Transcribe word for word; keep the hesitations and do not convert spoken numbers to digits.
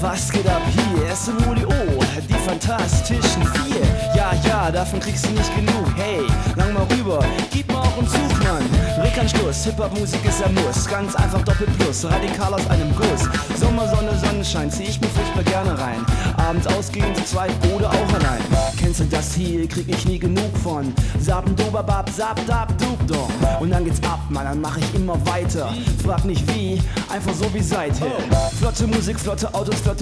Was geht ab hier? Es sind Uli O, die fantastischen vier. Ja, ja, davon kriegst du nicht genug. Hey, lang mal rüber, gib mal auch einen Zug, Mann. Rickanschluss, Hip-Hop-Musik ist ein Muss. Ganz einfach Doppelplus, radikal aus einem Guss. Sommer, Sonne, Sonnenschein, zieh ich mir furchtbar gerne rein. Abends ausgehen zu zweit oder auch allein. Kennst du das hier, krieg ich nie genug von. Sabendobabab, sabdab, dubdom. Und dann geht's ab, Mann, dann mach ich immer weiter. Frag nicht wie, einfach so wie seither. Flotte Musik, flotte Autos, flotte